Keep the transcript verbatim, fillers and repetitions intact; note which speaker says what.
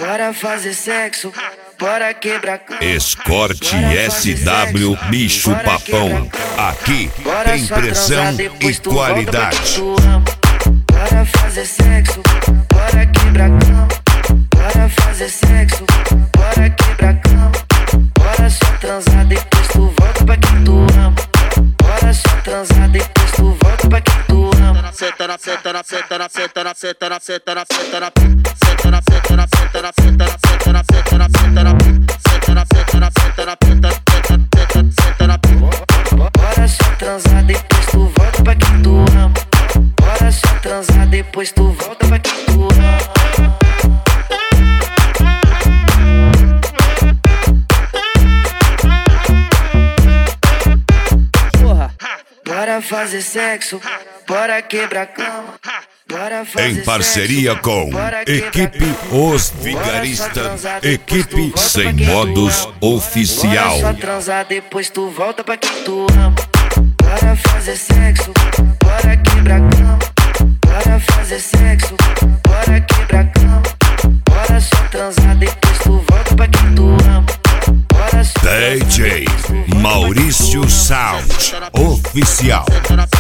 Speaker 1: bora fazer sexo, bora quebrar cama.
Speaker 2: Escorte S W Bicho Papão. Aqui tem pressão e qualidade.
Speaker 1: Bora fazer sexo, bora quebrar cama. Bora fazer sexo, bora quebrar cama. Bora só transar, depois tu volta pra quem tu ama. Bora só transar, depois tu volta pra quem tu ama.
Speaker 3: Senta na, senta na, senta na, senta na, senta na, senta na, senta na, senta na, senta na, senta na, senta na, senta na, senta na, senta na, senta na, senta na, senta na, senta na, senta na.
Speaker 1: Bora só transar, depois tu volta pra quem tu ama. Bora só transar, depois tu volta pra quem tu ama. Bora fazer sexo, bora quebrar cama. Bora fazer
Speaker 2: Em parceria
Speaker 1: sexo,
Speaker 2: com Equipe Os Vigaristas, Equipe Sem Modos Oficial.
Speaker 1: Bora só transar, depois tu volta pra quem tu ama. Bora fazer sexo, bora quebrar cama. Bora fazer sexo, bora quebrar cama. Bora só transar, depois tu volta pra quem tu ama. Bora só
Speaker 2: D J Maurício Sound Oficial.